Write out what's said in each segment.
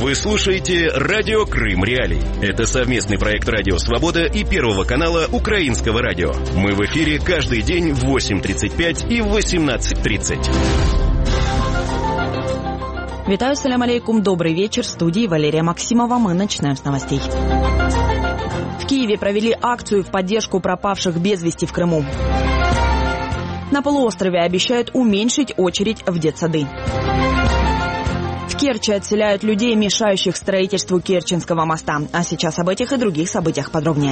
Вы слушаете «Радио Крым Реалии». Это совместный проект «Радио Свобода» и Первого канала Украинского радио. Мы в эфире каждый день в 8:35 и в 18:30. Витаю, салям алейкум, добрый вечер. В студии Валерия Максимова. Мы начинаем с новостей. В Киеве провели акцию в поддержку пропавших без вести в Крыму. На полуострове обещают уменьшить очередь в детсады. В Керчи отселяют людей, мешающих строительству Керченского моста. А сейчас об этих и других событиях подробнее.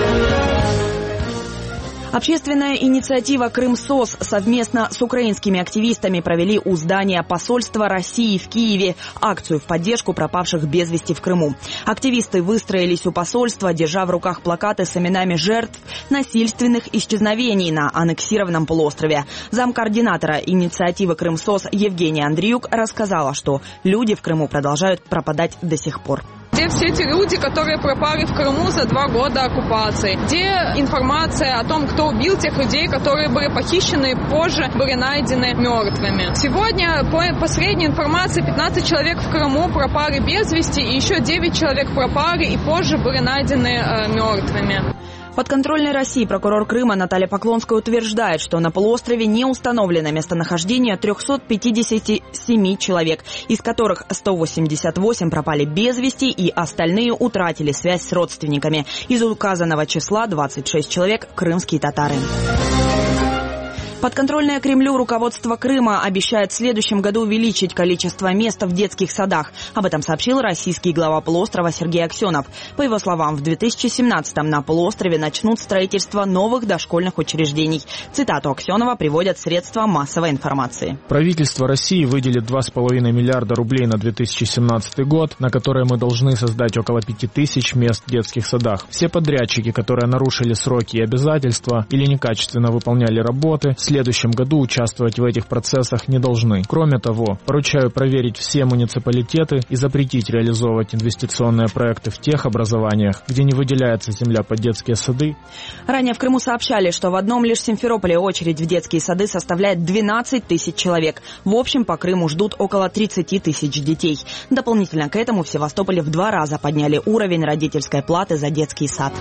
Общественная инициатива «Крымсос» совместно с украинскими активистами провели у здания посольства России в Киеве акцию в поддержку пропавших без вести в Крыму. Активисты выстроились у посольства, держа в руках плакаты с именами жертв насильственных исчезновений на аннексированном полуострове. Замкоординатора инициативы «Крымсос» Евгения Андриюк рассказала, что люди в Крыму продолжают пропадать до сих пор. Где все эти люди, которые пропали в Крыму за 2 года оккупации? Где информация о том, кто убил тех людей, которые были похищены и позже были найдены мертвыми? Сегодня, по последней информации, 15 человек в Крыму пропали без вести, и еще 9 человек пропали и позже были найдены мертвыми. Подконтрольной России прокурор Крыма Наталья Поклонская утверждает, что на полуострове не установлено местонахождение 357 человек, из которых 188 пропали без вести и остальные утратили связь с родственниками. Из указанного числа 26 человек – крымские татары. Подконтрольное Кремлю руководство Крыма обещает в следующем году увеличить количество мест в детских садах. Об этом сообщил российский глава полуострова Сергей Аксенов. По его словам, в 2017-м на полуострове начнут строительство новых дошкольных учреждений. Цитату Аксенова приводят средства массовой информации. Правительство России выделит 2,5 миллиарда рублей на 2017 год, на которые мы должны создать около 5000 мест в детских садах. Все подрядчики, которые нарушили сроки и обязательства или некачественно выполняли работы, в следующем году участвовать в этих процессах не должны. Кроме того, поручаю проверить все муниципалитеты и запретить реализовывать инвестиционные проекты в тех образованиях, где не выделяется земля под детские сады. Ранее в Крыму сообщали, что в одном лишь Симферополе очередь в детские сады составляет 12 тысяч человек. В общем, по Крыму ждут около 30 тысяч детей. Дополнительно к этому в Севастополе в 2 раза подняли уровень родительской платы за детский сад.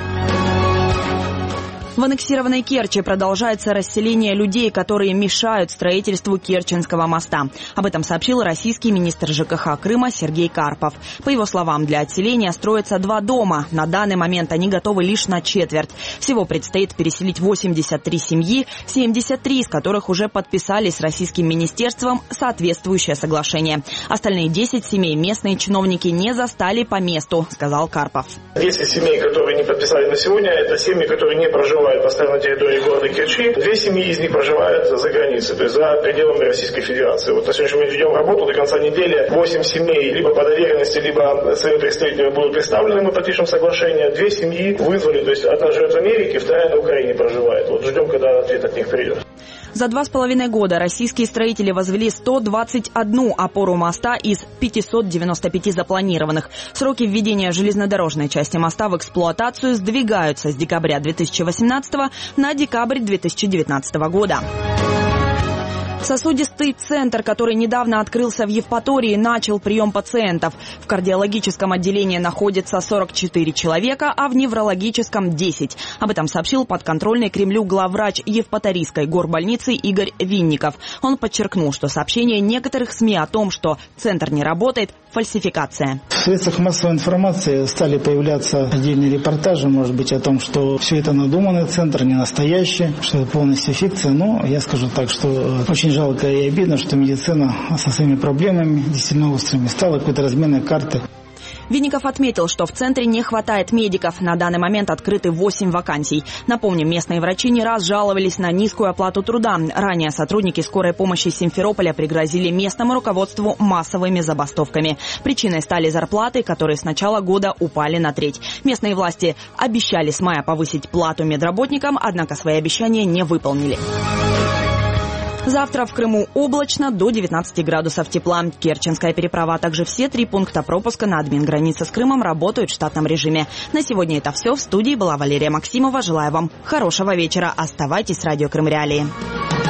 В аннексированной Керчи продолжается расселение людей, которые мешают строительству Керченского моста. Об этом сообщил российский министр ЖКХ Крыма Сергей Карпов. По его словам, для отселения строятся 2 дома. На данный момент они готовы лишь на четверть. Всего предстоит переселить 83 семьи, 73 из которых уже подписали с российским министерством соответствующее соглашение. Остальные 10 семей местные чиновники не застали по месту, сказал Карпов. 10 семей, которые не подписали на сегодня, это семьи, которые не проживают постоянно на территории города Керчи. 2 семьи из них проживают за границей, то есть за пределами Российской Федерации. Вот на сегодняшний момент ведем работу, до конца недели 8 семей либо по доверенности, либо своими представителями будут представлены, мы подпишем соглашение. 2 семьи вызвали, то есть одна живет в Америке, вторая на Украине проживает. Вот ждем, когда ответ от них придет. За 2,5 года российские строители возвели 121 опору моста из 595 запланированных. Сроки введения железнодорожной части моста в эксплуатацию сдвигаются с декабря 2018 на декабрь 2019 года. Сосудистый центр, который недавно открылся в Евпатории, начал прием пациентов. В кардиологическом отделении находится 44 человека, а в неврологическом – 10. Об этом сообщил подконтрольный Кремлю главврач Евпаторийской горбольницы Игорь Винников. Он подчеркнул, что сообщение некоторых СМИ о том, что центр не работает – фальсификация. В средствах массовой информации стали появляться отдельные репортажи, может быть, о том, что все это надуманный центр, не настоящий, что это полностью фикция. Но я скажу так, что очень жалко и обидно, что медицина со своими проблемами, действительно острыми, стала какой-то разменной картой. Винников отметил, что в центре не хватает медиков. На данный момент открыты 8 вакансий. Напомним, местные врачи не раз жаловались на низкую оплату труда. Ранее сотрудники скорой помощи Симферополя пригрозили местному руководству массовыми забастовками. Причиной стали зарплаты, которые с начала года упали на треть. Местные власти обещали с мая повысить плату медработникам, однако свои обещания не выполнили. Завтра в Крыму облачно до 19 градусов тепла. Керченская переправа, а также все 3 пункта пропуска на админгранице с Крымом работают в штатном режиме. На сегодня это все. В студии была Валерия Максимова. Желаю вам хорошего вечера. Оставайтесь с радио Крым Реалии.